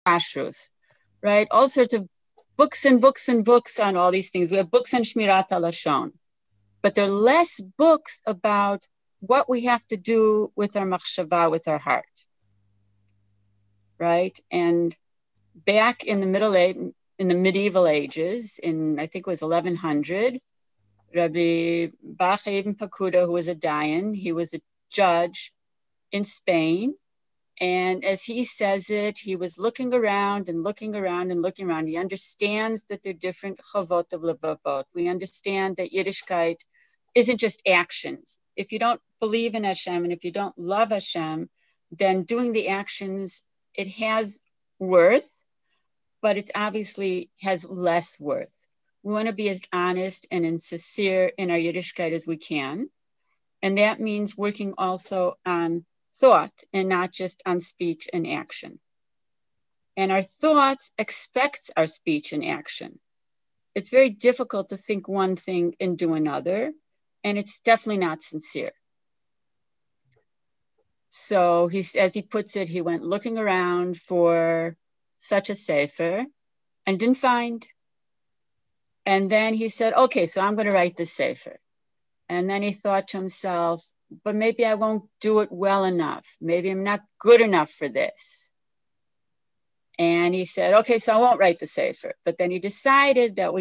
kashrus, right? All sorts of books and books and books on all these things. We have books on Shmirat HaLashon, but there are less books about what we have to do with our machshava, with our heart, right? And back in the medieval ages, in I think it was 1100, Rabbi Bach Ibn Pakuda, who was a Dayan, he was a judge in Spain. And as he says it, he was looking around and looking around and looking around. He understands that there are different chavot of lebavot. We understand that Yiddishkeit isn't just actions. If you don't believe in Hashem and if you don't love Hashem, then doing the actions, it has worth, but it's obviously has less worth. We want to be as honest and as sincere in our Yiddishkeit as we can. And that means working also on thought and not just on speech and action. And our thoughts expect our speech and action. It's very difficult to think one thing and do another, and it's definitely not sincere. So as he puts it, he went looking around for such a sefer and didn't find. And then he said, okay, so I'm going to write this sefer. And then he thought to himself, but maybe I won't do it well enough. Maybe I'm not good enough for this. And he said, okay, so I won't write the sefer. But then he decided that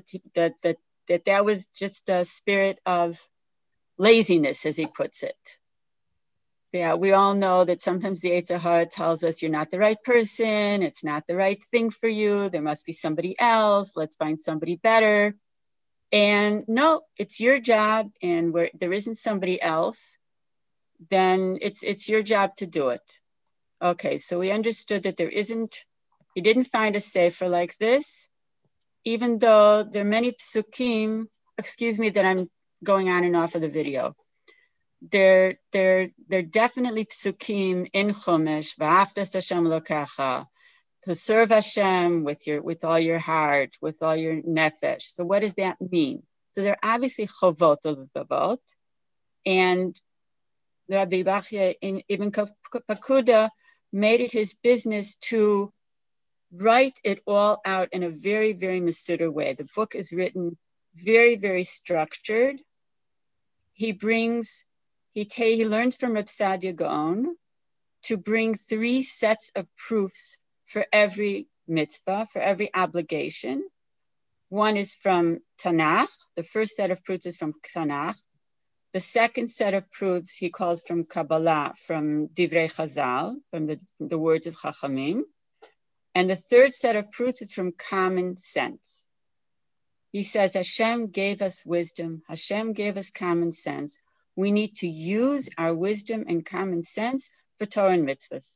that was just a spirit of laziness, as he puts it. Yeah, we all know that sometimes the Yetzer Hara tells us you're not the right person. It's not the right thing for you. There must be somebody else. Let's find somebody better. And no, it's your job. And where there isn't somebody else, then it's your job to do it. Okay, so we understood that he didn't find a sefer like this, even though there are many psukim, excuse me that I'm going on and off of the video. There definitely psukim in Chumash, v'ahavtas Hashem Elokecha, to serve Hashem with all your heart, with all your nefesh. So what does that mean? So there are obviously chovot ulevavot, and Rabbi Bachya Ibn Pakuda made it his business to write it all out in a very, very Masudar way. The book is written very, very structured. He learns from Reb Sadia Gaon to bring 3 sets of proofs for every mitzvah, for every obligation. One is from Tanakh. The first set of proofs is from Tanakh. The second set of proofs he calls from Kabbalah, from Divrei Chazal, from the words of Chachamim. And the third set of proofs is from common sense. He says, Hashem gave us wisdom. Hashem gave us common sense. We need to use our wisdom and common sense for Torah and mitzvahs.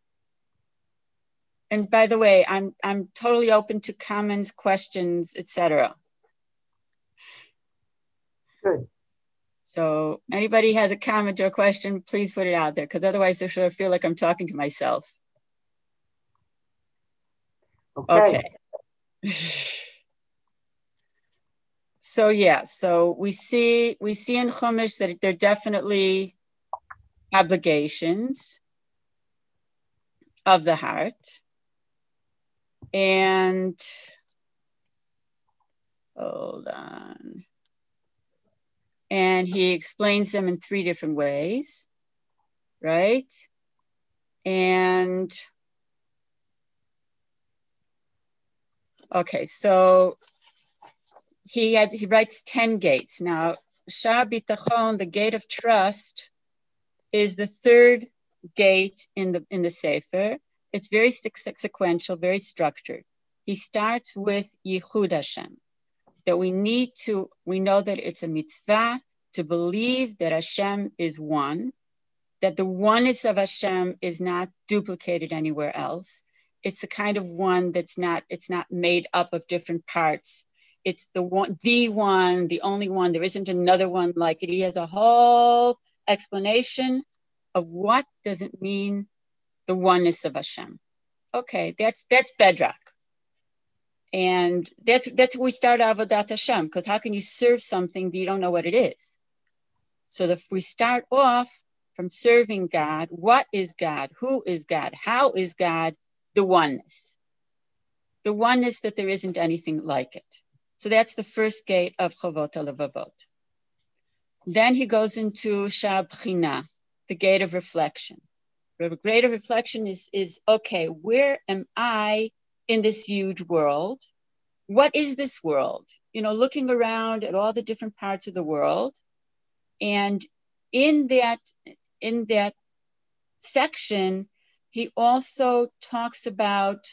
And by the way, I'm totally open to comments, questions, etc. Good. So anybody has a comment or a question, please put it out there, because otherwise I sort of feel like I'm talking to myself. Okay. So yeah, so we see in Chumash that there are definitely obligations of the heart. And hold on. And he explains them in 3 different ways, right? And okay, so he writes 10 gates. Now, Sha'ar Bitachon, the gate of trust, is the 3rd gate in the Sefer. It's very sequential, very structured. He starts with Yichud Hashem, that we know that it's a mitzvah to believe that Hashem is one, that the oneness of Hashem is not duplicated anywhere else. It's the kind of one it's not made up of different parts. It's the one, the only one. There isn't another one like it. He has a whole explanation of what does it mean, the oneness of Hashem. Okay, that's bedrock. And that's what we start Avodat Hashem, because how can you serve something that you don't know what it is? So if we start off from serving God, what is God? Who is God? How is God? the oneness that there isn't anything like it. So that's the first gate of Chovot HaLevavot. Then he goes into Sha'ar Bechina, the gate of reflection. The gate of reflection is okay, where am I in this huge world? What is this world? Looking around at all the different parts of the world. And in that section, he also talks about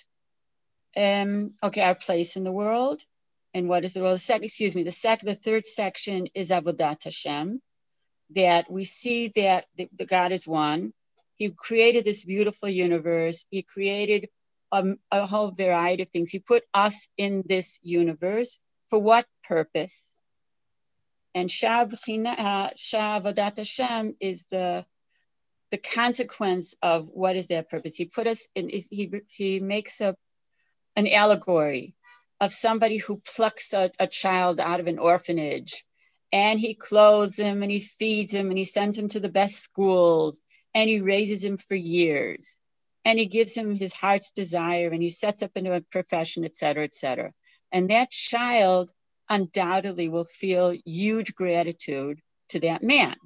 our place in the world. And what is the world? The third section is Avodat Hashem, that we see that the God is one. He created this beautiful universe. He created a whole variety of things. He put us in this universe. For what purpose? And Sha'ar Avodat Hashem is the consequence of what is that purpose. He put us in. He makes an allegory of somebody who plucks a child out of an orphanage, and he clothes him and he feeds him and he sends him to the best schools and he raises him for years and he gives him his heart's desire and he sets up into a profession, et cetera, et cetera. And that child undoubtedly will feel huge gratitude to that man.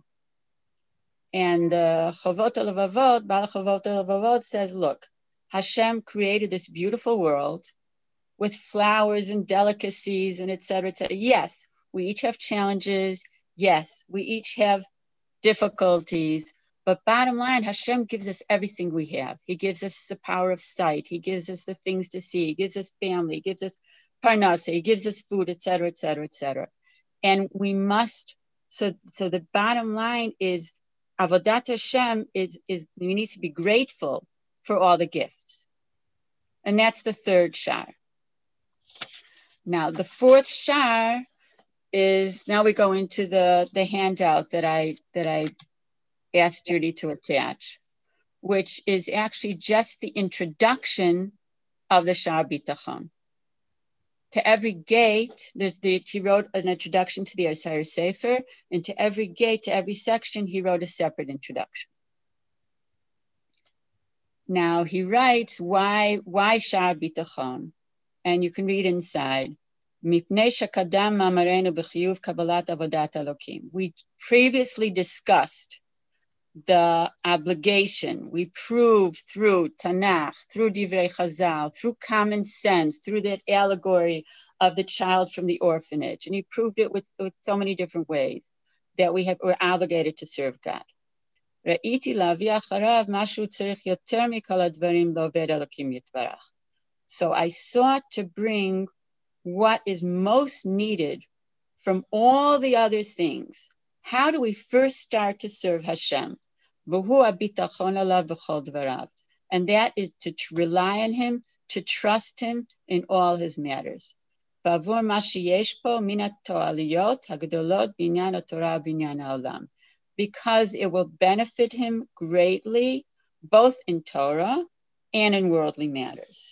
And Chovot HaLevavot, Baal Chovot HaLevavot says, look, Hashem created this beautiful world with flowers and delicacies and et cetera, et cetera. Yes, we each have challenges. Yes, we each have difficulties. But bottom line, Hashem gives us everything we have. He gives us the power of sight. He gives us the things to see. He gives us family. He gives us parnassa. He gives us food, et cetera, et cetera, et cetera. And we must, so the bottom line is, Avodat Hashem is we need to be grateful for all the gifts. And that's the third sha'ar. Now, the fourth sha'ar is, now we go into the handout that I asked Judy to attach, which is actually just the introduction of the Sha'ar Bitachon. To every gate, he wrote an introduction to the Yisrael Sefer, and to every gate, to every section, he wrote a separate introduction. Now he writes, why Sha'ar Bitachon? And you can read inside. We previously discussed the obligation. We proved through Tanakh, through Divrei Chazal, through common sense, through that allegory of the child from the orphanage. And he proved it with so many different ways that we're obligated to serve God. So I sought to bring what is most needed from all the other things. How do we first start to serve Hashem? And that is to rely on him, to trust him in all his matters. Because it will benefit him greatly, both in Torah and in worldly matters.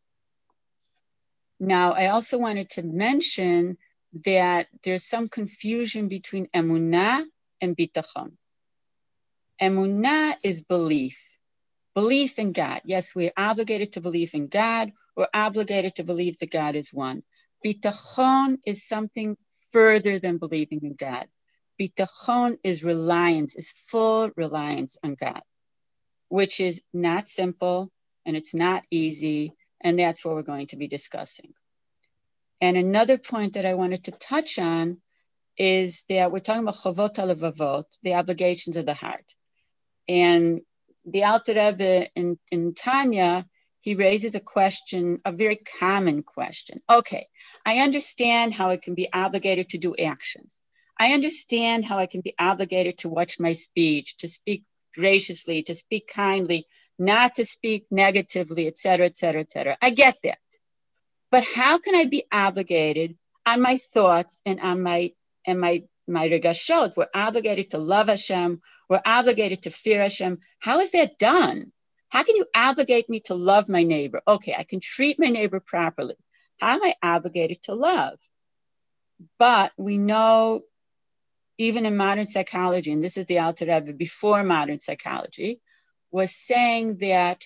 Now, I also wanted to mention that there's some confusion between emunah and bitachon. Emunah is belief in God. Yes, we're obligated to believe in God. We're obligated to believe that God is one. Bitachon is something further than believing in God. Bitachon is reliance, is full reliance on God, which is not simple and it's not easy. And that's what we're going to be discussing. And another point that I wanted to touch on is that we're talking about Chovot HaLevavot, the obligations of the heart. And the Alter Rebbe in Tanya, he raises a question, a very common question. Okay, I understand how I can be obligated to do actions. I understand how I can be obligated to watch my speech, to speak graciously, to speak kindly, not to speak negatively, et cetera, et cetera, et cetera. I get that. But how can I be obligated on my thoughts and on my regashot? We're obligated to love Hashem. We're obligated to fear Hashem. How is that done? How can you obligate me to love my neighbor? Okay, I can treat my neighbor properly. How am I obligated to love? But we know, even in modern psychology, and this is the Alter Rebbe before modern psychology, was saying that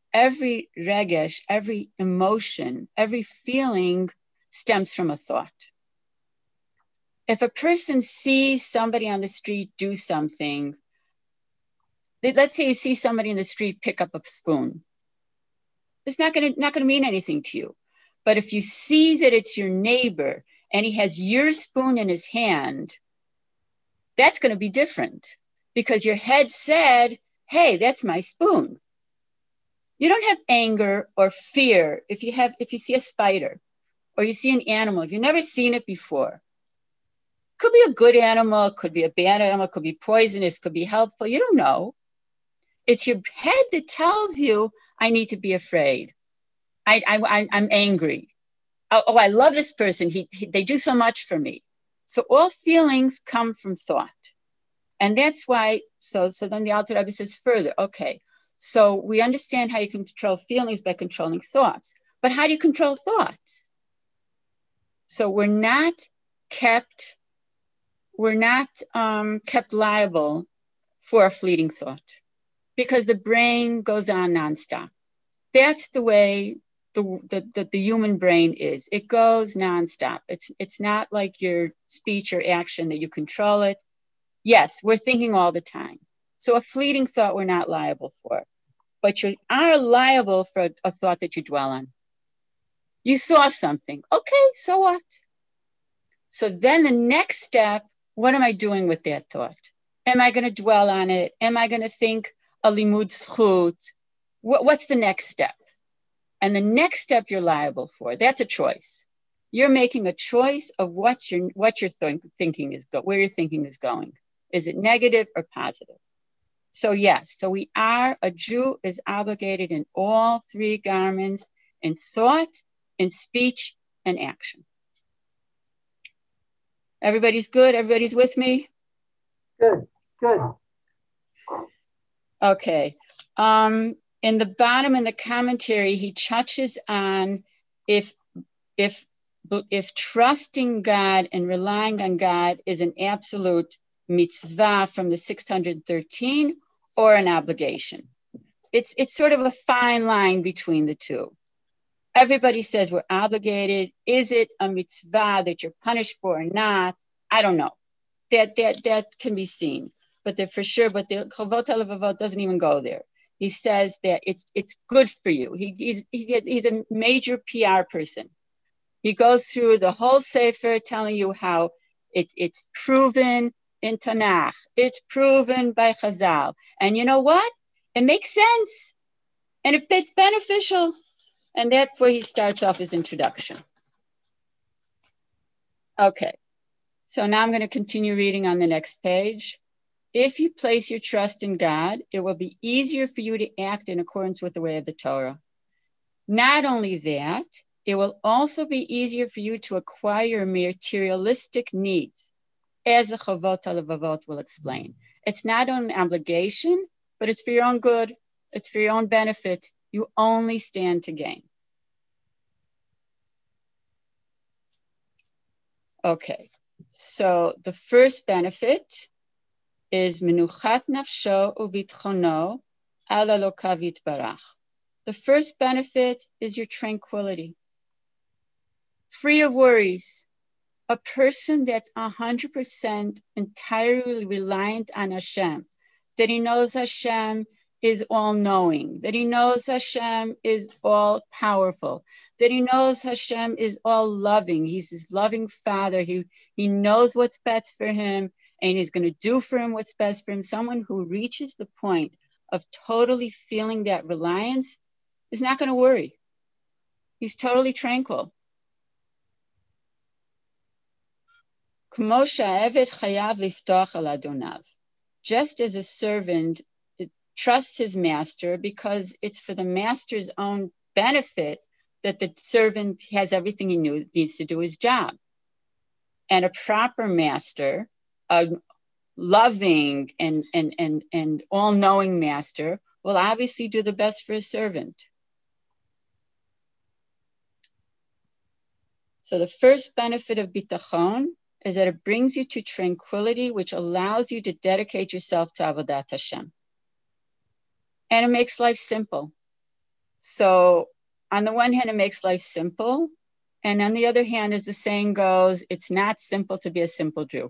every regesh, every emotion, every feeling stems from a thought. If a person sees somebody on the street do something, let's say you see somebody in the street pick up a spoon. It's not gonna mean anything to you. But if you see that it's your neighbor and he has your spoon in his hand, that's going to be different because your head said, hey, that's my spoon. You don't have anger or fear if you see a spider or you see an animal, if you've never seen it before. Could be a good animal, could be a bad animal, could be poisonous, could be helpful. You don't know. It's your head that tells you, I need to be afraid. I'm angry. Oh, I love this person. They do so much for me. So all feelings come from thought. And that's why, so then the Alter Rebbe says further, okay, so we understand how you can control feelings by controlling thoughts. But how do you control thoughts? So we're not kept liable for a fleeting thought because the brain goes on nonstop. That's the way the human brain is. It goes nonstop. It's not like your speech or action that you control it. Yes, we're thinking all the time. So a fleeting thought we're not liable for, but you are liable for a thought that you dwell on. You saw something. Okay, so what? So then the next step, what am I doing with that thought? Am I going to dwell on it? Am I going to think a limud zchut? What's the next step? And the next step you're liable for, that's a choice. You're making a choice of what you're thinking is where your thinking is going. Is it negative or positive? So yes, so a Jew is obligated in all three garments, in thought, in speech, and action. Everybody's good? Everybody's with me? Good. Okay. In the bottom in the commentary, he touches on if trusting God and relying on God is an absolute mitzvah from the 613 or an obligation. It's sort of a fine line between the two. Everybody says we're obligated. Is it a mitzvah that you're punished for or not? I don't know. That can be seen, but the Chavot HaLevavot doesn't even go there. He says that it's good for you. He's a major PR person. He goes through the whole Sefer telling you how it's proven in Tanakh. It's proven by Chazal. And you know what? It makes sense. And it's beneficial. And that's where he starts off his introduction. Okay. So now I'm going to continue reading on the next page. If you place your trust in God, it will be easier for you to act in accordance with the way of the Torah. Not only that, it will also be easier for you to acquire materialistic needs, as the Chavot HaLevavot will explain. It's not an obligation, but it's for your own good. It's for your own benefit. You only stand to gain. Okay, so the first benefit is menuchat nafsho uvitchono ala Elokav yitbarach. The first benefit is your tranquility. Free of worries. A person that's 100% entirely reliant on Hashem, that he knows Hashem is all-knowing, that he knows Hashem is all-powerful, that he knows Hashem is all-loving. He's his loving father. He knows what's best for him, and he's going to do for him what's best for him. Someone who reaches the point of totally feeling that reliance is not going to worry. He's totally tranquil. Just as a servant trusts his master because it's for the master's own benefit that the servant has everything he needs to do his job. And a proper master, a loving and all-knowing master, will obviously do the best for his servant. So the first benefit of bitachon is that it brings you to tranquility, which allows you to dedicate yourself to Avodat Hashem. And it makes life simple. So on the one hand, it makes life simple. And on the other hand, as the saying goes, it's not simple to be a simple Jew.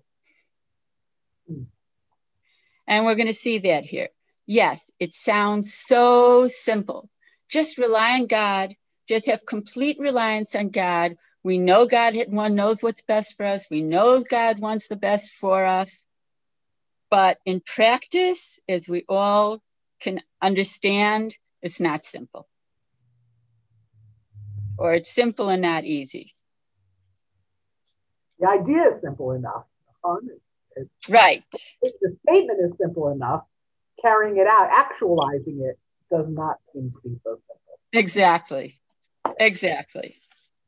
And we're going to see that here. Yes, it sounds so simple. Just rely on God. Just have complete reliance on God. We know God knows what's best for us. We know God wants the best for us. But in practice, as we all can understand, it's not simple. Or it's simple and not easy. The idea is simple enough. Right. The statement is simple enough. Carrying it out, actualizing it, does not seem to be so simple. Exactly. Exactly.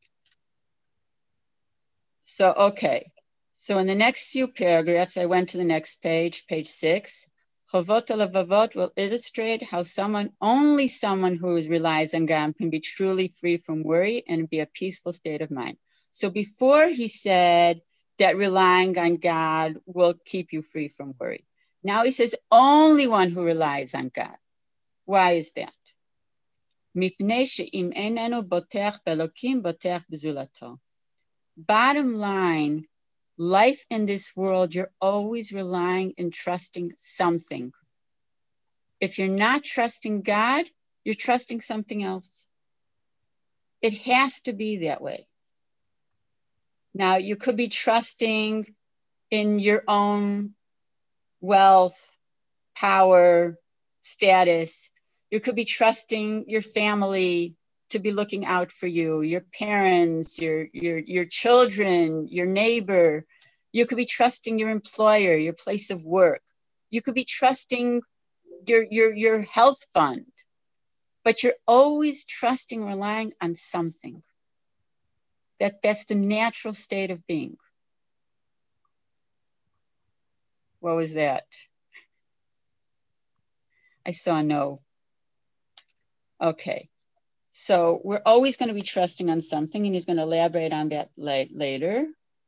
So, okay. So in the next few paragraphs, I went to the next page, page 6. Chovot HaLevavot will illustrate how only someone who relies on God can be truly free from worry and be a peaceful state of mind. So before he said that relying on God will keep you free from worry. Now he says only one who relies on God. Why is that? מפני שאם איננו בוטח באלוקים, בוטח בזולתו. Bottom line, life in this world, you're always relying and trusting something. If you're not trusting God, you're trusting something else. It has to be that way. Now, you could be trusting in your own wealth, power, status. You could be trusting your family to be looking out for you, your parents, your children, your neighbor. You could be trusting your employer, your place of work. You could be trusting your health fund, but you're always trusting, relying on something. That's the natural state of being. What was that? I saw no. Okay. So we're always going to be trusting on something, and he's going to elaborate on that later.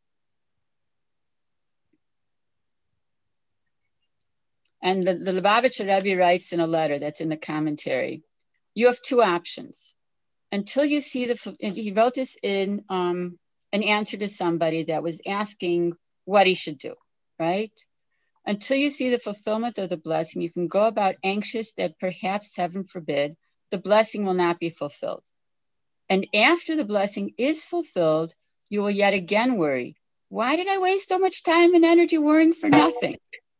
And the Lubavitcher Rebbe writes in a letter that's in the commentary, you have two options. Until you see he wrote this in an answer to somebody that was asking what he should do, right? Until you see the fulfillment of the blessing, you can go about anxious that perhaps, heaven forbid, the blessing will not be fulfilled. And after the blessing is fulfilled, you will yet again worry. Why did I waste so much time and energy worrying for nothing?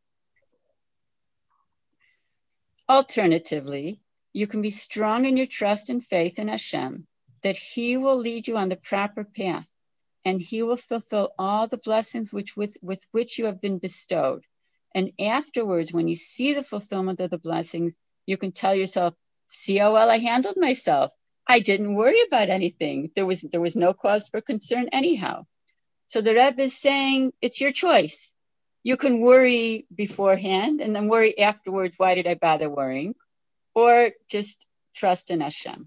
Alternatively, you can be strong in your trust and faith in Hashem, that He will lead you on the proper path, and He will fulfill all the blessings with which you have been bestowed. And afterwards, when you see the fulfillment of the blessings, you can tell yourself, see how well I handled myself. I didn't worry about anything. There was no cause for concern anyhow. So the Rebbe is saying, it's your choice. You can worry beforehand and then worry afterwards, why did I bother worrying? Or just trust in Hashem.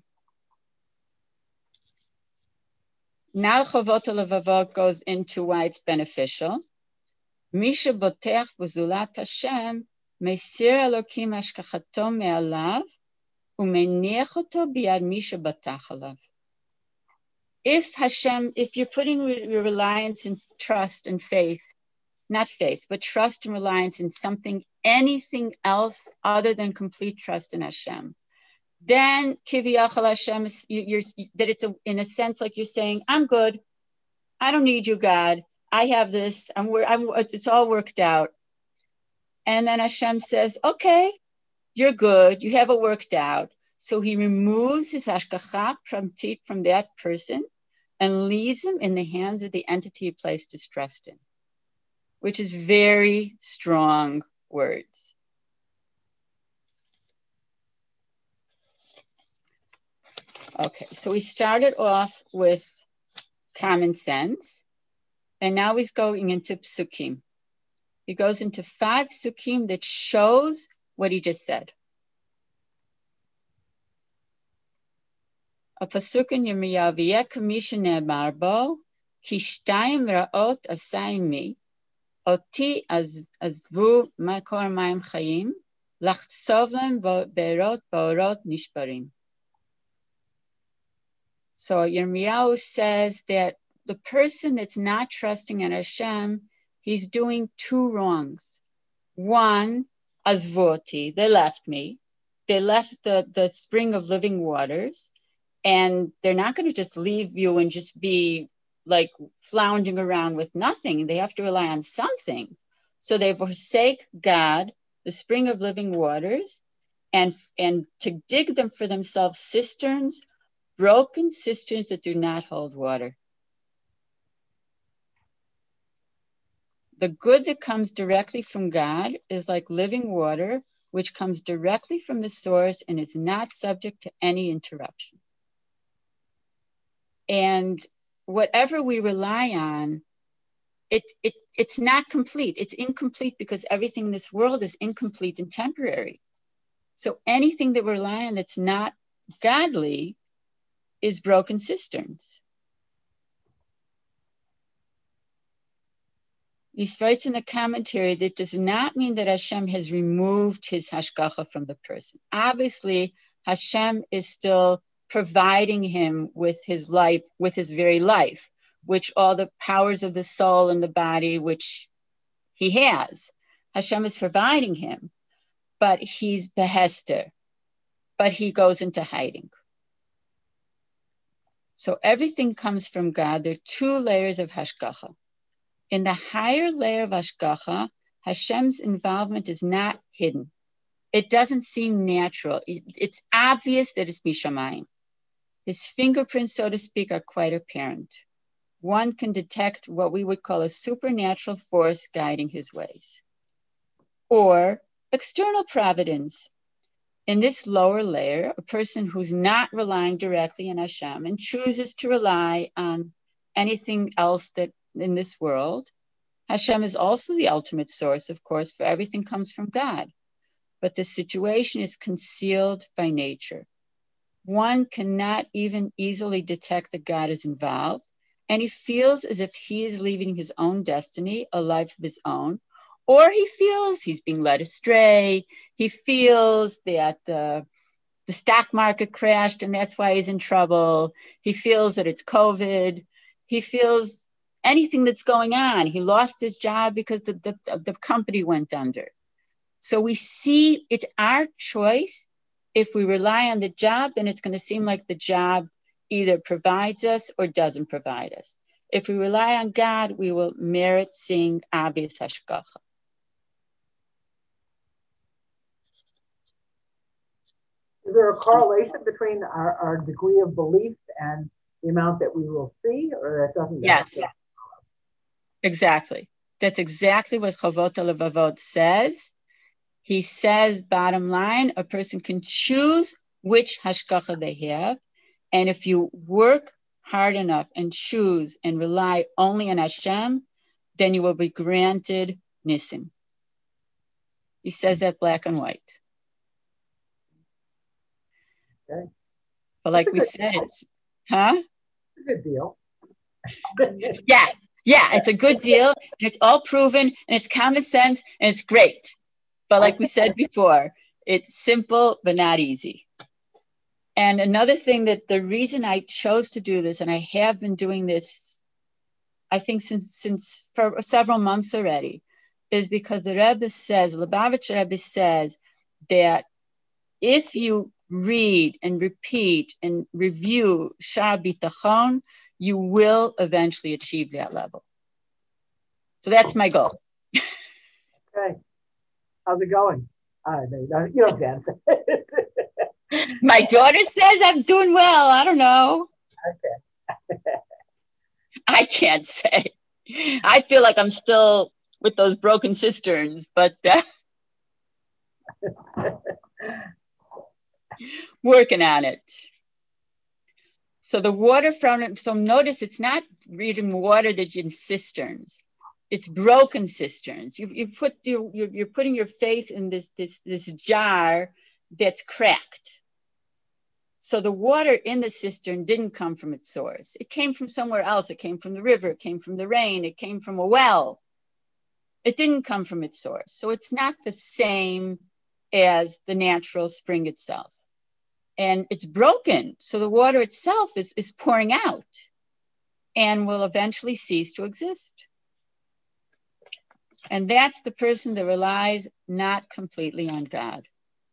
Now Chovot HaLevavot goes into why it's beneficial. Misha botech b'zulat Hashem mesir Elokim hashkachato me'alav u'meniach oto biyad misha batach alav. If you're putting your reliance and trust and faith, not faith, but trust and reliance in something, anything else other than complete trust in Hashem, then kiviyachal Hashem, that it's in a sense like you're saying, I'm good. I don't need you, God. I have this. It's all worked out. And then Hashem says, okay, you're good. You have it worked out. So he removes his hashgacha from that person and leaves him in the hands of the entity he placed his trust in, which is very strong words. Okay, so we started off with common sense, and now he's going into psukim. He goes into 5 psukim that shows what he just said. A pasuk in Yirmiyahu, v'yeh k'misha ne'emar bo, ki shtayim ra'ot asai mi, oti azvu makor mayim chayim, lachtzov lem be'erot ba'orot nishbarim. So Yirmiyahu says that the person that's not trusting in Hashem, he's doing two wrongs. One, azvoti, they left me. They left the spring of living waters, and they're not going to just leave you and just be like floundering around with nothing. They have to rely on something. So they forsake God, the spring of living waters, and to dig them for themselves cisterns, broken cisterns that do not hold water. The good that comes directly from God is like living water, which comes directly from the source and is not subject to any interruption. And whatever we rely on, it's not complete. It's incomplete because everything in this world is incomplete and temporary. So anything that we rely on that's not godly is broken cisterns. He writes in the commentary that does not mean that Hashem has removed his hashgacha from the person. Obviously, Hashem is still providing him with his life, with his very life, which all the powers of the soul and the body, which he has. Hashem is providing him, but he's behester, but he goes into hiding. So everything comes from God. There are two layers of hashgacha. In the higher layer of hashgacha, Hashem's involvement is not hidden. It doesn't seem natural. It's obvious that it's mishamayim. His fingerprints, so to speak, are quite apparent. One can detect what we would call a supernatural force guiding his ways. Or external providence. In this lower layer, a person who's not relying directly on Hashem and chooses to rely on anything else that in this world, Hashem is also the ultimate source, of course, for everything comes from God. But the situation is concealed by nature. One cannot even easily detect that God is involved, and he feels as if he is leading his own destiny, a life of his own, or he feels he's being led astray. He feels that the stock market crashed and that's why he's in trouble. He feels that it's COVID. He feels anything that's going on. He lost his job because the company went under. So we see it's our choice. If we rely on the job, then it's going to seem like the job either provides us or doesn't provide us. If we rely on God, we will merit seeing obvious hashgacha. Is there a correlation between our degree of belief and the amount that we will see, or that doesn't? Yes, exactly. That's exactly what Chavot HaLevavot says. He says, bottom line, a person can choose which hashgacha they have. And if you work hard enough and choose and rely only on Hashem, then you will be granted nisim. He says that black and white. Okay. But like we said, it's, huh? It's a good deal. Yeah, it's a good deal. And it's all proven, and it's common sense, and it's great. But like we said before, it's simple, but not easy. And another thing that the reason I chose to do this, and I have been doing this, I think since for several months already, is because the Rebbe says, Lubavitch Rebbe says that if you read and repeat and review Sha'ar Bitachon, you will eventually achieve that level. So that's my goal. Okay. How's it going? You don't dance. My daughter says I'm doing well. I don't know. Okay. I can't say. I feel like I'm still with those broken cisterns, but working on it. So the water from it, so notice it's not reading water that's in cisterns. It's broken cisterns. You're putting your faith in this jar that's cracked. So the water in the cistern didn't come from its source. It came from somewhere else. It came from the river. It came from the rain. It came from a well. It didn't come from its source. So it's not the same as the natural spring itself. and it's broken. So the water itself is pouring out and will eventually cease to exist. And that's the person that relies not completely on God.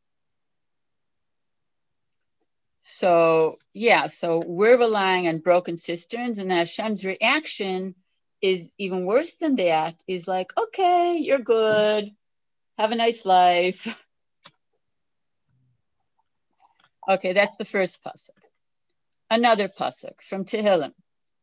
So, yeah, so we're relying on broken cisterns, and then Hashem's reaction is even worse than that, is like, okay, you're good. Have a nice life. Okay, that's the first pasuk. Another pasuk from Tehillim.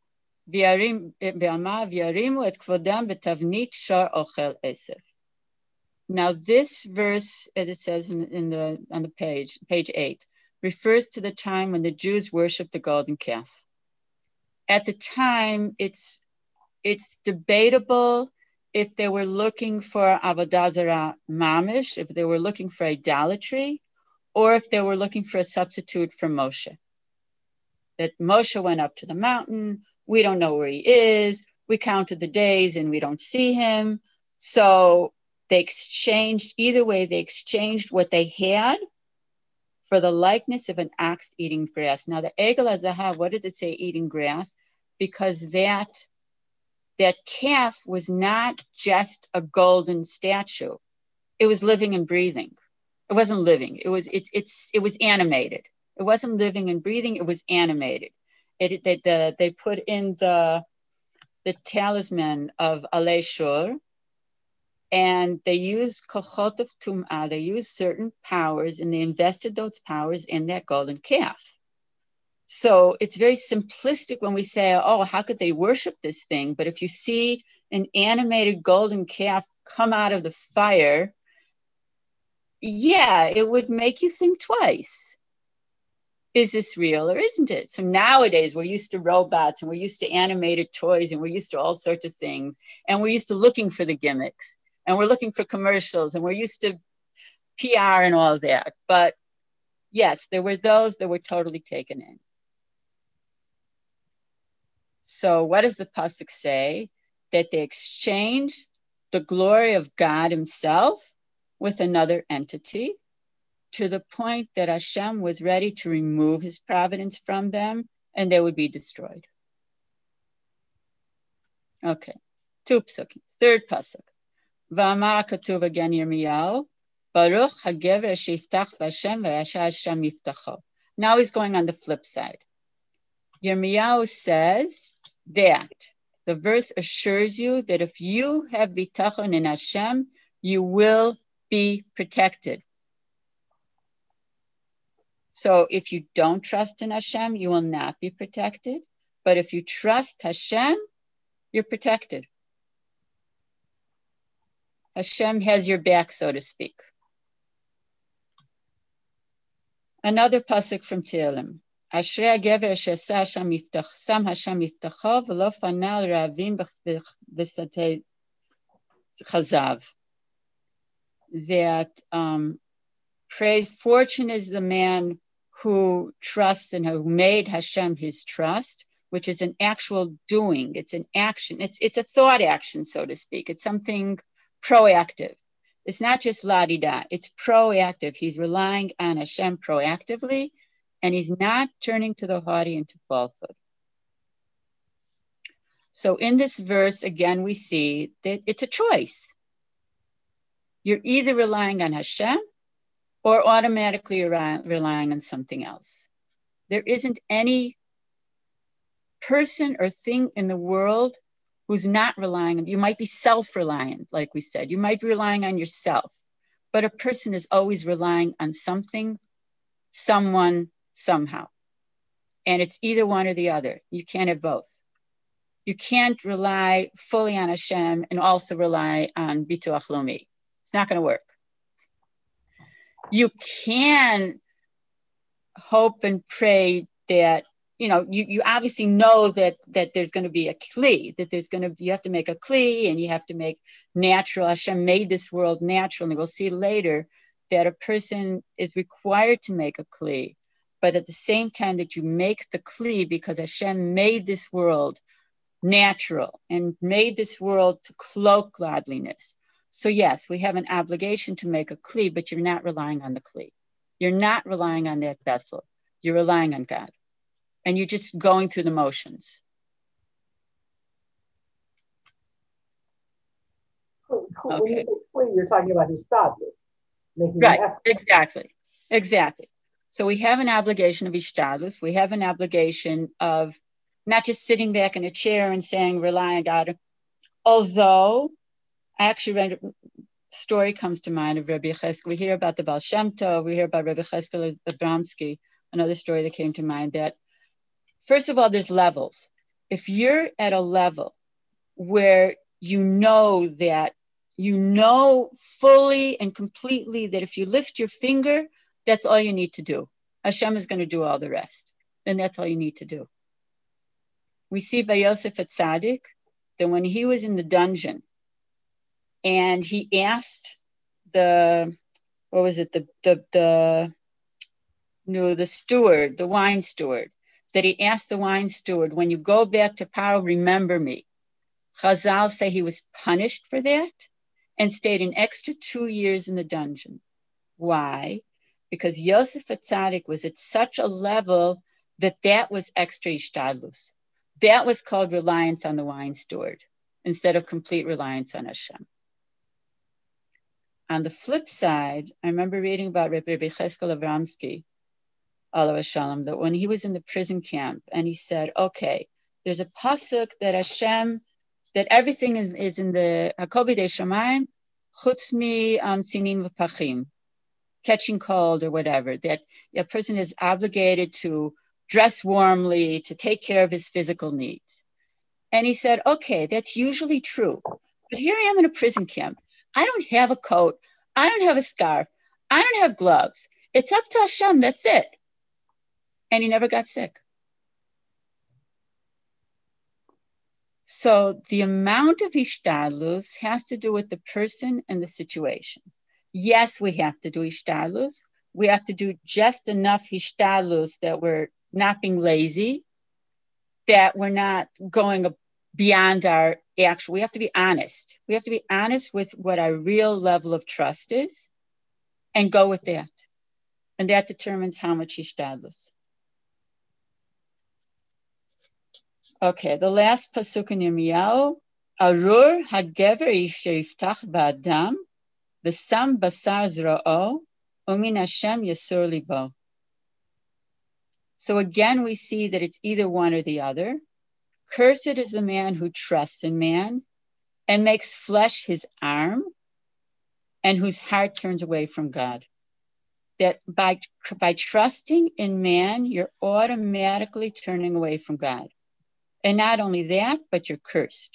Now this verse, as it says on the page 8, refers to the time when the Jews worshiped the golden calf. At the time, it's debatable if they were looking for avodah zarah mamish, if they were looking for idolatry, or if they were looking for a substitute for Moshe. That Moshe went up to the mountain, we don't know where he is, we counted the days and we don't see him. So they exchanged, either way, they exchanged what they had for the likeness of an ox eating grass. Now the Egel HaZahav, what does it say, eating grass? Because that calf was not just a golden statue. It was living and breathing. It wasn't living. It was animated. It wasn't living and breathing. It was animated. They put in the talisman of Alei Shur, and they used kochot of tum'ah. They used certain powers, and they invested those powers in that golden calf. So it's very simplistic when we say, oh, how could they worship this thing? But if you see an animated golden calf come out of the fire, yeah, it would make you think twice. Is this real or isn't it? So nowadays we're used to robots, and we're used to animated toys, and we're used to all sorts of things. And we're used to looking for the gimmicks, and we're looking for commercials, and we're used to PR and all that. But yes, there were those that were totally taken in. So what does the pasuk say? That they exchanged the glory of God himself with another entity, to the point that Hashem was ready to remove his providence from them, and they would be destroyed. Okay, 2 psukim. Third pasuk. V'amar katuv again Yirmiyahu, Baruch hagever shiftach v'Hashem v'yasha Hashem yiftacho. Now he's going on the flip side. Yirmiyahu says that the verse assures you that if you have bitachon in Hashem, you will be protected. So if you don't trust in Hashem, you will not be protected. But if you trust Hashem, you're protected. Hashem has your back, so to speak. Another pasuk from Tehillim. Ashrei hagever she'asa Hashem yiftach, sam Hashem yiftacho v'lo fanal ravim b'satei chazav. That fortune is the man who trusts and who made Hashem his trust, which is an actual doing. It's an action. It's a thought action, so to speak. It's something proactive. It's not just la-di-da. It's proactive. He's relying on Hashem proactively, and he's not turning to the haughty and to falsehood. So in this verse, again, we see that it's a choice. You're either relying on Hashem or automatically relying on something else. There isn't any person or thing in the world who's not relying on, you might be self-reliant, like we said, you might be relying on yourself, but a person is always relying on something, someone, somehow. And it's either one or the other. You can't have both. You can't rely fully on Hashem and also rely on Bituach Leumi. It's not going to work. You can hope and pray that, you obviously know that there's going to be a kli, that you have to make a kli, and you have to make natural. Hashem made this world natural, and we'll see later that a person is required to make a kli. But at the same time that you make the kli, because Hashem made this world natural and made this world to cloak godliness. So yes, we have an obligation to make a kli, but you're not relying on the kli. You're not relying on that vessel. You're relying on God. And you're just going through the motions. When you say free, you're talking about his godless. Right, exactly. So we have an obligation of ishtadlus. We have an obligation of not just sitting back in a chair and saying, rely on God. Although, I actually read a story comes to mind of Rabbi Cheskel. We hear about the Baal Shem Tov, we hear about Rabbi Cheskel Abramsky, another story that came to mind that, first of all, there's levels. If you're at a level where you know fully and completely that if you lift your finger, that's all you need to do. Hashem is going to do all the rest. Then that's all you need to do. We see by Yosef Atzadik that when he was in the dungeon and he asked the steward, the wine steward, that he asked the wine steward, when you go back to Paro, remember me. Chazal say he was punished for that and stayed an extra 2 years in the dungeon. Why? Because Yosef Atzadik was at such a level that was extra ishtadlus. That was called reliance on the wine steward instead of complete reliance on Hashem. On the flip side, I remember reading about Rabbi Cheskel Abramsky, alav shalom, that when he was in the prison camp and he said, okay, there's a pasuk that Hashem, that everything is in the Hakol b'yedei Shamayim, chutz mi tzinin v'pachim, catching cold or whatever, that a person is obligated to dress warmly, to take care of his physical needs. And he said, okay, that's usually true. But here I am in a prison camp. I don't have a coat. I don't have a scarf. I don't have gloves. It's up to Hashem. That's it. And he never got sick. So the amount of ishtadlus has to do with the person and the situation. Yes, we have to do ishtadlus. We have to do just enough ishtadlus that we're not being lazy, that we're not going beyond our actual. We have to be honest. We have to be honest with what our real level of trust is and go with that. And that determines how much ishtadlus. Okay, the last pasuk in Yirmiyahu, Arur hagever yiftach ba'adam, v'sam basar zro'o, umin Hashem yasur libo. So again, we see that it's either one or the other. Cursed is the man who trusts in man and makes flesh his arm and whose heart turns away from God. That by trusting in man, you're automatically turning away from God. And not only that, but you're cursed.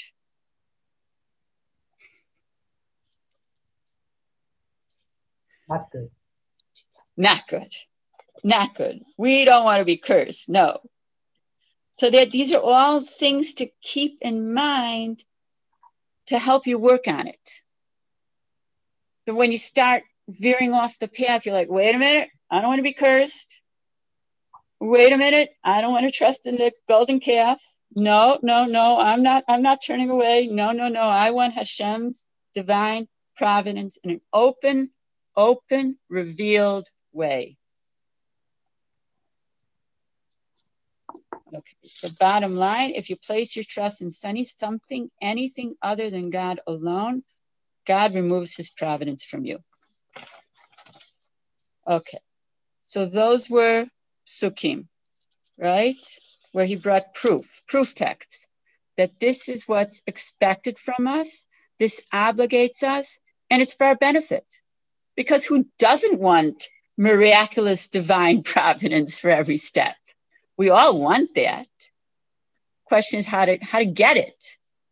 Not good. Not good. Not good. We don't want to be cursed. No. So that these are all things to keep in mind to help you work on it. So when you start veering off the path, you're like, wait a minute, I don't want to be cursed. Wait a minute, I don't want to trust in the golden calf. No, I'm not turning away. No. I want Hashem's divine providence in an open, revealed way. Okay, so bottom line, if you place your trust in anything other than God alone, God removes his providence from you. Okay, so those were Sukkim, right? Where he brought proof texts, that this is what's expected from us, this obligates us, and it's for our benefit. Because who doesn't want miraculous divine providence for every step? We all want that. Question is how to get it.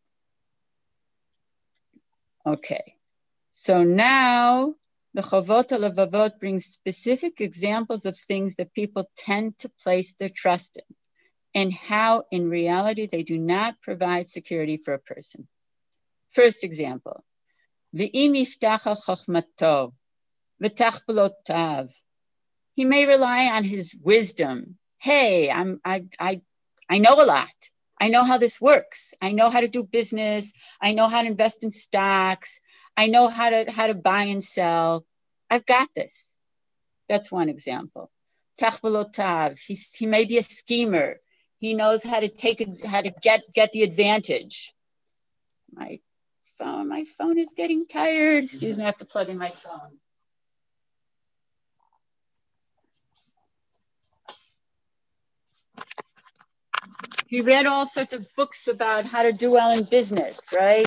Okay, so now the Chovot HaLevavot brings specific examples of things that people tend to place their trust in, and how in reality they do not provide security for a person. First example, V'im yiftacha chochmato, v'tachbalotav. He may rely on his wisdom. Hey, I know a lot. I know how this works. I know how to do business. I know how to invest in stocks. I know how to buy and sell. I've got this. That's one example. tachvelotav. He may be a schemer. He knows how to get the advantage. My phone is getting tired. Excuse me, I have to plug in my phone. He read all sorts of books about how to do well in business, right?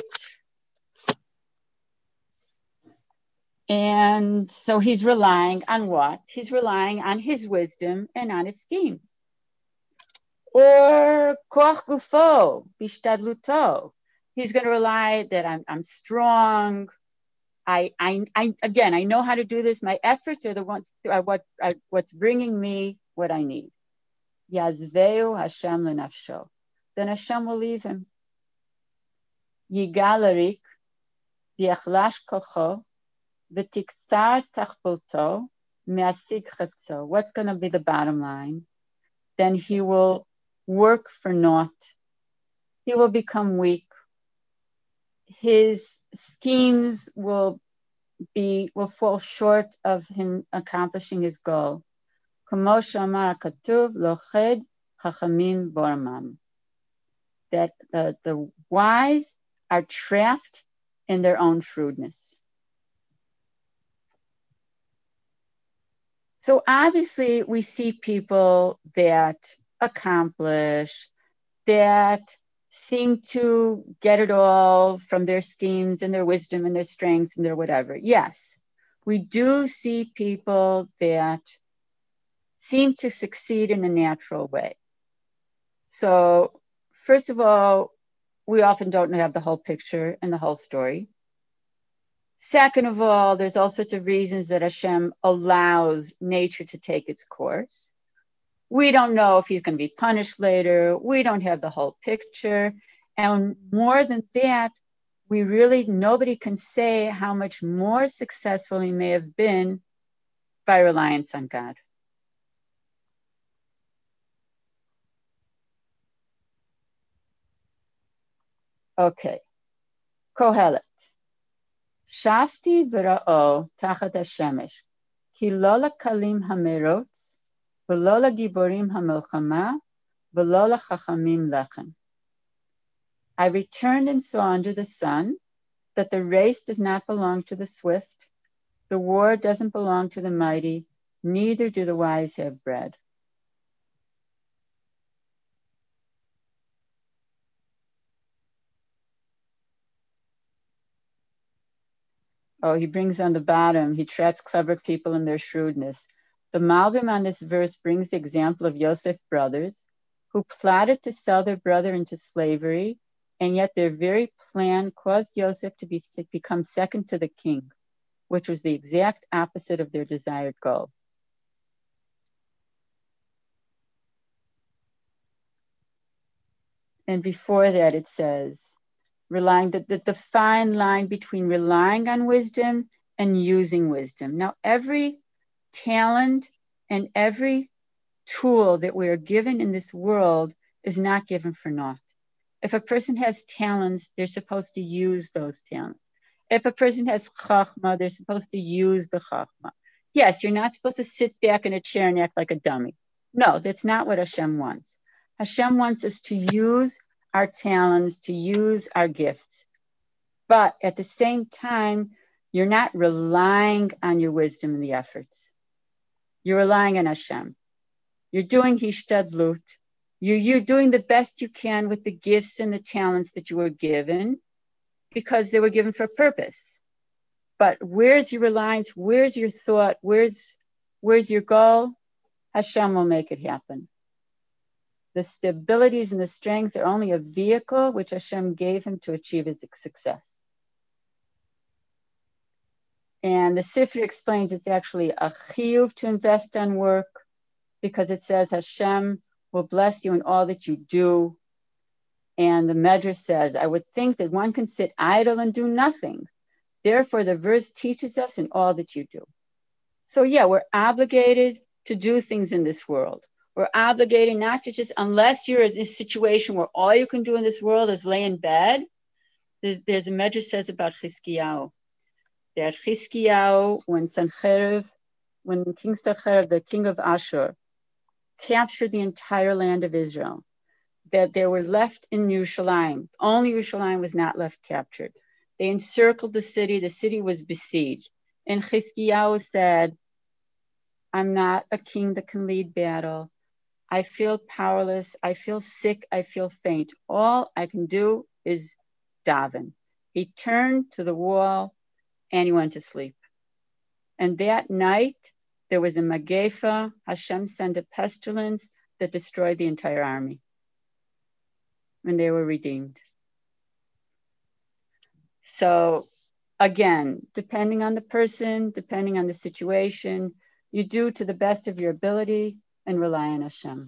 And so he's relying on what? He's relying on his wisdom and on his schemes. Or koach gufo, bishtadluto. He's going to rely that I'm strong. Again, I know how to do this. My efforts are what's bringing me what I need. Yazveu Hashem lenafsho. Then Hashem will leave him. Yigalarik, v'yachlash kocho, v'tiktzar tachbolto, me'asig chetzo. What's going to be the bottom line? Then he will work for naught. He will become weak. His schemes will fall short of him accomplishing his goal. That the wise are trapped in their own shrewdness. So obviously we see people that accomplish, that seem to get it all from their schemes and their wisdom and their strengths and their whatever. Yes, we do see people that seem to succeed in a natural way. So first of all, we often don't have the whole picture and the whole story. Second of all, there's all sorts of reasons that Hashem allows nature to take its course. We don't know if he's going to be punished later. We don't have the whole picture. And more than that, nobody can say how much more successful he may have been by reliance on God. Okay. Kohelet. Shafti v'ra'o tachat hashemesh, ki lo lakalim hamerotz, v'lo lagiborim hamelchama, v'lo lachachamim lechem. I returned and saw under the sun that the race does not belong to the swift, the war doesn't belong to the mighty, neither do the wise have bread. Oh, he brings on the bottom, he traps clever people in their shrewdness. The Malbim on this verse brings the example of Yosef's brothers who plotted to sell their brother into slavery, and yet their very plan caused Yosef to become second to the king, which was the exact opposite of their desired goal. And before that it says, the fine line between relying on wisdom and using wisdom. Now, every talent and every tool that we are given in this world is not given for naught. If a person has talents, they're supposed to use those talents. If a person has chachma, they're supposed to use the chachma. Yes, you're not supposed to sit back in a chair and act like a dummy. No, that's not what Hashem wants. Hashem wants us to use our talents, to use our gifts. But at the same time, you're not relying on your wisdom and the efforts. You're relying on Hashem. You're doing hishtadlut. You're doing the best you can with the gifts and the talents that you were given because they were given for a purpose. But where's your reliance? Where's your thought? Where's your goal? Hashem will make it happen. The stabilities and the strength are only a vehicle which Hashem gave him to achieve his success. And the Sifri explains it's actually a chiyuv to invest on work because it says Hashem will bless you in all that you do. And the Medrash says, I would think that one can sit idle and do nothing. Therefore, the verse teaches us in all that you do. So yeah, we're obligated to do things in this world. We're obligated not to just, unless you're in a situation where all you can do in this world is lay in bed. There's a Medrash says about Chizkiyahu. That Chizkiyahu, when King Sennacherib, the king of Ashur, captured the entire land of Israel, that they were left in Yerushalayim. Only Yerushalayim was not left captured. They encircled the city was besieged. And Chizkiyahu said, I'm not a king that can lead battle. I feel powerless. I feel sick. I feel faint. All I can do is daven. He turned to the wall and he went to sleep. And that night, there was a Magefa. Hashem sent a pestilence that destroyed the entire army. And they were redeemed. So again, depending on the person, depending on the situation, you do to the best of your ability and rely on Hashem.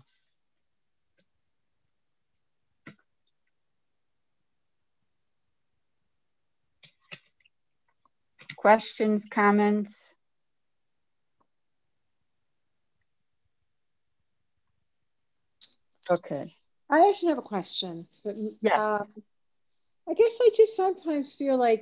Questions, comments? Okay. I actually have a question. But, Yes. I guess I just sometimes feel like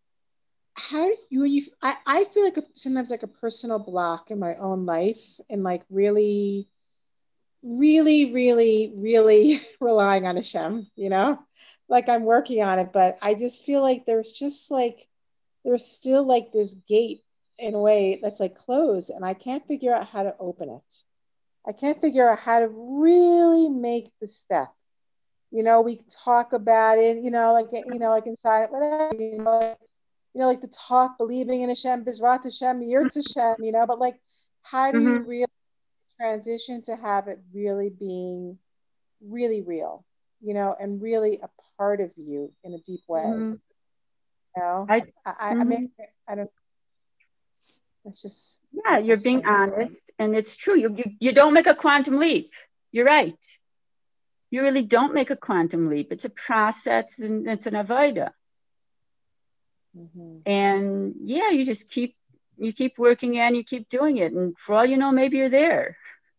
I feel like sometimes like a personal block in my own life and like really, really, really, really relying on Hashem, like I'm working on it, but I just feel like there's still like this gate in a way that's like closed and I can't figure out how to open it. I can't figure out how to really make the step. We talk about it, like inside, whatever, like the talk, believing in Hashem, Bizrat Hashem, Yirtz Hashem, but like, how do you really transition to have it really being really real, and really a part of you in a deep way? I mean, I don't. It's just. Yeah, you're being honest, and it's true. You don't make a quantum leap. You're right. You really don't make a quantum leap. It's a process, and it's an avodah. And yeah, you keep working and you keep doing it, and for all you know, maybe you're there.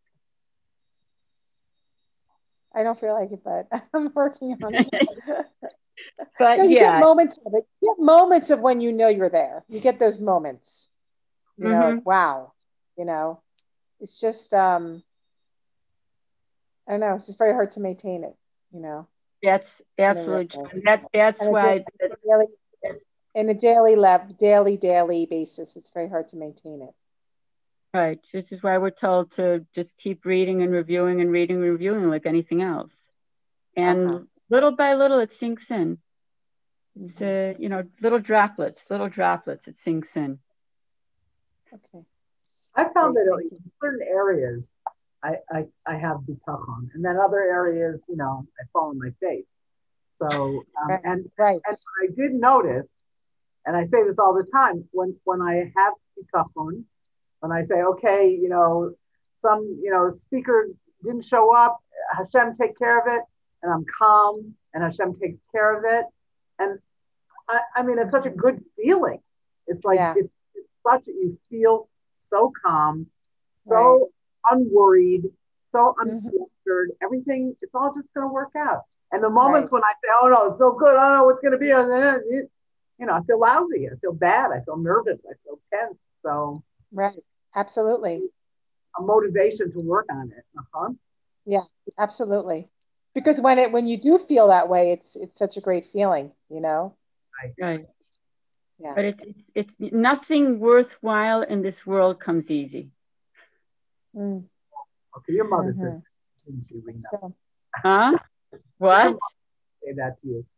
I don't feel like it, but I'm working on it. But you get moments of it. You get moments of when you know you're there. You get those moments. Wow. It's just I don't know. It's just very hard to maintain it. That's absolutely true. That's why. In a daily basis, it's very hard to maintain it. Right. This is why we're told to just keep reading and reviewing and reading and reviewing like anything else. And little by little, it sinks in. It's little droplets, it sinks in. Okay. I found that in certain areas, I have bitachon, and then other areas, I fall on my face. So, and I did notice, and I say this all the time, when I have bitachon, when I say, okay, some, speaker didn't show up, Hashem take care of it, and I'm calm, and Hashem takes care of it. And I mean, it's such a good feeling. It's like, it's such, you feel so calm, so unworried, so unflustered. Everything, it's all just going to work out. And the moments when I say, oh no, it's so good, I don't know what's going to be, I feel lousy, I feel bad, I feel nervous, I feel tense. So absolutely, a motivation to work on it. Yeah, absolutely. Because when you do feel that way, it's such a great feeling, Right. Yeah. But it's nothing worthwhile in this world comes easy. Okay, your mother said, didn't you, Rena? Huh? What? Say that to you.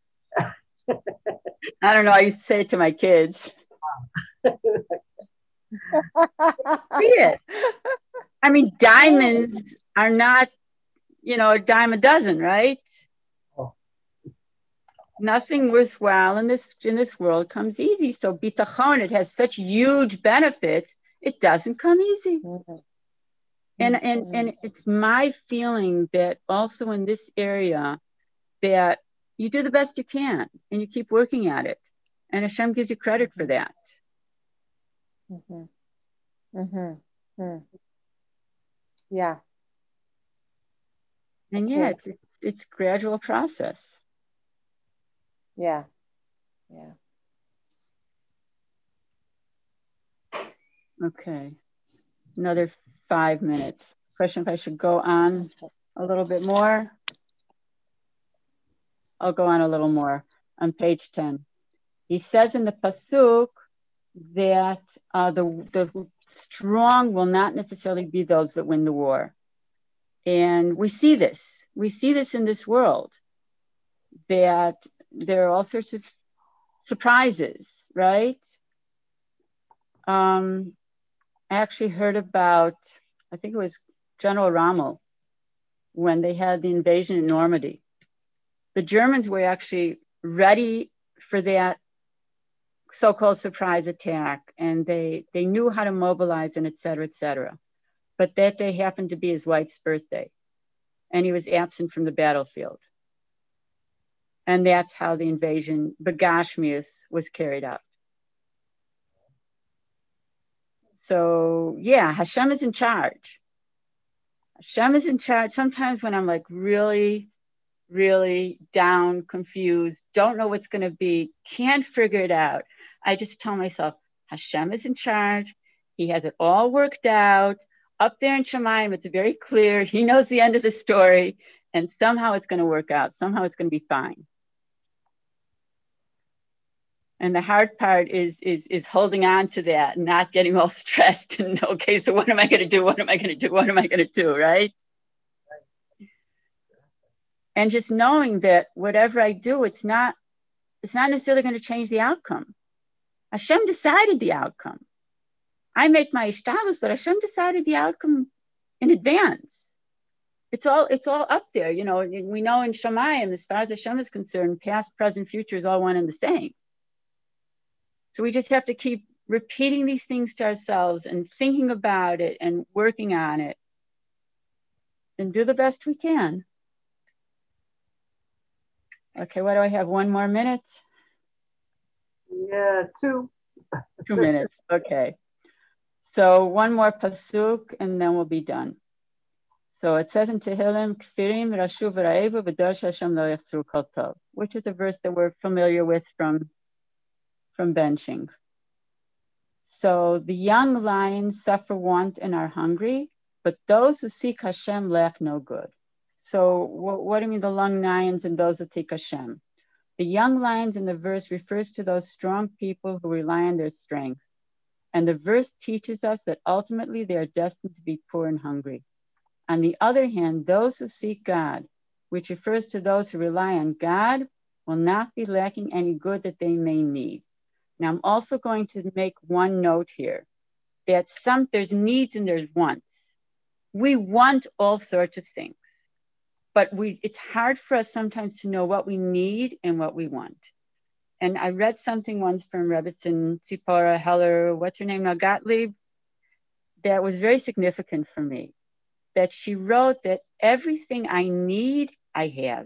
I don't know. I used to say it to my kids. See it. I mean, diamonds are not, a dime a dozen, right? Nothing worthwhile in this world comes easy. So bitachon, it has such huge benefits. It doesn't come easy. And it's my feeling that also in this area that you do the best you can and you keep working at it. And Hashem gives you credit for that. Yeah. And it's gradual process. Yeah. Okay. Another 5 minutes. Question if I should go on a little bit more. I'll go on a little more on page 10. He says in the Pasuk that the strong will not necessarily be those that win the war. And we see this. We see this in this world, that there are all sorts of surprises, right? I actually heard about, I think it was General Rommel, when they had the invasion in Normandy. The Germans were actually ready for that so-called surprise attack, and they knew how to mobilize and et cetera, but that day happened to be his wife's birthday, and he was absent from the battlefield. And that's how the invasion, Begashmius, was carried out. So yeah, Hashem is in charge. Hashem is in charge. Sometimes when I'm like really down, confused, don't know what's going to be, can't figure it out, I just tell myself, Hashem is in charge. He has it all worked out. Up there in Shemayim, it's very clear. He knows the end of the story, and somehow it's going to work out. Somehow it's going to be fine. And the hard part is holding on to that, not getting all stressed. And okay, so what am I going to do? What am I going to do? What am I going to do? Right? And just knowing that whatever I do, it's not necessarily going to change the outcome. Hashem decided the outcome. I make my ishtalus, but Hashem decided the outcome in advance. It's all up there. You know, we know in Shemayim, as far as Hashem is concerned, past, present, future is all one and the same. So we just have to keep repeating these things to ourselves and thinking about it and working on it and do the best we can. Okay, what do I have? 1 more minute? Yeah, 2. 2 minutes, okay. So 1 more pasuk and then we'll be done. So it says in Tehillim, Kfirim Rashu V'Ra'evu V'Dor Hashem Lo Yachzru Kol Tov, which is a verse that we're familiar with from benching. So the young lions suffer want and are hungry, but those who seek Hashem lack no good. So what do you mean the young lions and those who seek Hashem? The young lions in the verse refers to those strong people who rely on their strength. And the verse teaches us that ultimately they are destined to be poor and hungry. On the other hand, those who seek God, which refers to those who rely on God, will not be lacking any good that they may need. Now, I'm also going to make one note here, that there's needs and there's wants. We want all sorts of things, but it's hard for us sometimes to know what we need and what we want. And I read something once from Rebbetzin Tzipora Heller, what's her name now, Gottlieb, that was very significant for me, that she wrote that everything I need, I have.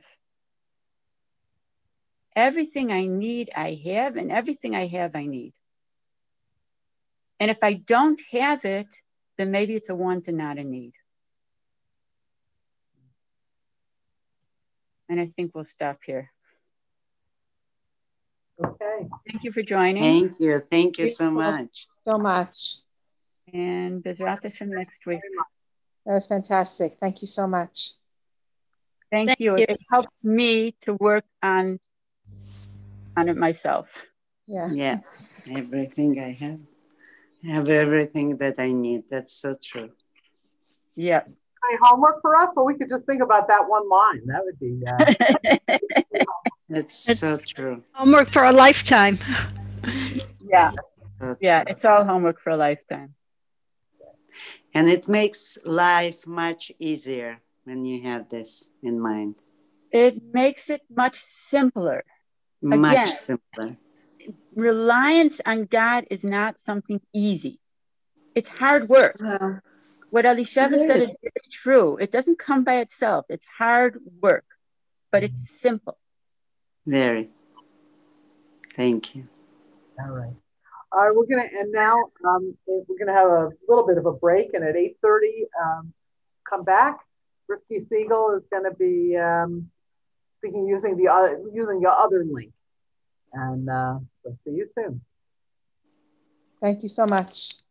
Everything I need, I have, and everything I have, I need. And if I don't have it, then maybe it's a want and not a need. And I think we'll stop here. Okay. Thank you for joining. Thank you. Thank you so much. So much. And Bezrat Hashem next week. That was fantastic. Thank you so much. Thank you. It helps me to work on it myself. Yeah. Everything I have everything that I need. That's so true. Yeah. Any homework for us? Well, we could just think about that one line. That would be. That's so true. Homework for a lifetime. Yeah. Yeah, it's all homework for a lifetime. And it makes life much easier when you have this in mind. It makes it much simpler. Much simpler. Reliance on God is not something easy. It's hard work. Well, what Elisheva said is very true. It doesn't come by itself. It's hard work, but it's simple. Very. Thank you. All right. We're going to end now. We're going to have a little bit of a break, and at 8:30, come back. Rifki Siegel is going to be speaking using the other link. And so see you soon. Thank you so much.